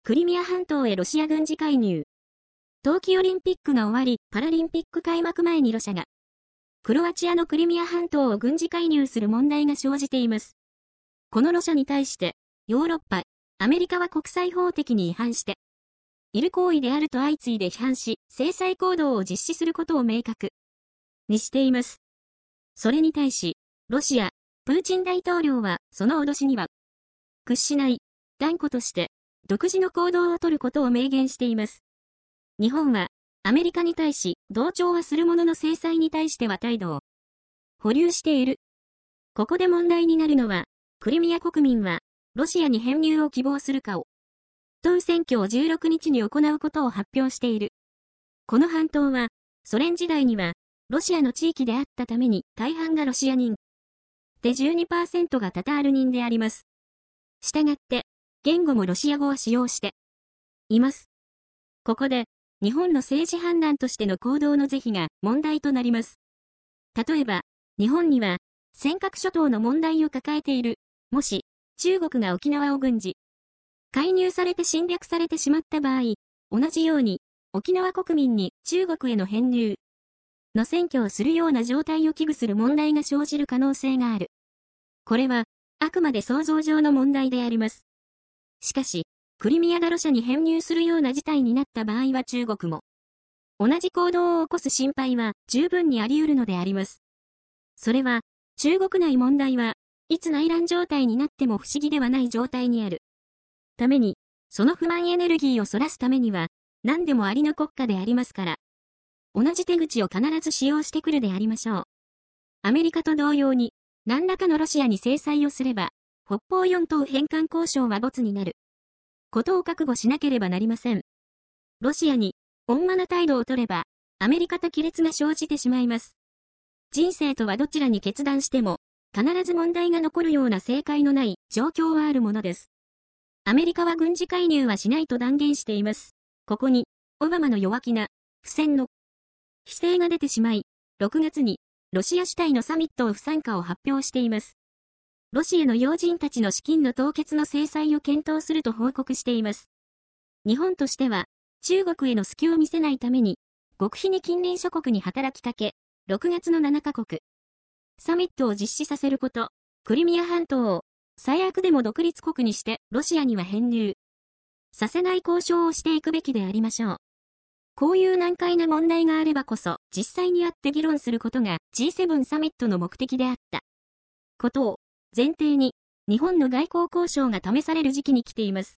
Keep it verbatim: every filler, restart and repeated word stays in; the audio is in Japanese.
クリミア半島へロシア軍事介入。冬季オリンピックが終わり、パラリンピック開幕前にロシアが、クロアチアのクリミア半島を軍事介入する問題が生じています。このロシアに対して、ヨーロッパ、アメリカは国際法的に違反して、いる行為であると相次いで批判し、制裁行動を実施することを明確にしています。それに対し、ロシア、プーチン大統領は、その脅しには、屈しない、断固として、独自の行動を取ることを明言しています。日本は、アメリカに対し、同調はするものの制裁に対しては態度を保留している。ここで問題になるのは、クリミア国民は、ロシアに編入を希望するかを、問う選挙をじゅうろくにちに行うことを発表している。この半島は、ソ連時代には、ロシアの地域であったために大半がロシア人。で じゅうにパーセント がタタール人であります。したがって、言語もロシア語を使用しています。ここで、日本の政治判断としての行動の是非が問題となります。例えば、日本には、尖閣諸島の問題を抱えている。もし、中国が沖縄を軍事介入されて侵略されてしまった場合、同じように、沖縄国民に中国への編入の選挙をするような状態を危惧する問題が生じる可能性がある。これは、あくまで想像上の問題であります。しかし、クリミアがロシアに編入するような事態になった場合は中国も、同じ行動を起こす心配は十分にあり得るのであります。それは、中国内問題は、いつ内乱状態になっても不思議ではない状態にある。ために、その不満エネルギーをそらすためには、何でもありの国家でありますから、同じ手口を必ず使用してくるでありましょう。アメリカと同様に、何らかのロシアに制裁をすれば、北方四島返還交渉は没になる。ことを覚悟しなければなりません。ロシアに、温和な態度を取れば、アメリカと亀裂が生じてしまいます。人生とはどちらに決断しても、必ず問題が残るような正解のない状況はあるものです。アメリカは軍事介入はしないと断言しています。ここに、オバマの弱気な、不戦の、姿勢が出てしまい、ろくがつに、ロシア主体のサミットを不参加を発表しています。ロシアの要人たちの資金の凍結の制裁を検討すると報告しています。日本としては、中国への隙を見せないために、極秘に近隣諸国に働きかけ、ろくがつのななかこく、サミットを実施させること、クリミア半島を、最悪でも独立国にして、ロシアには編入させない交渉をしていくべきでありましょう。こういう難解な問題があればこそ、実際に会って議論することが ジーセブン サミットの目的であった。ことを、前提に、日本の外交交渉が試される時期に来ています。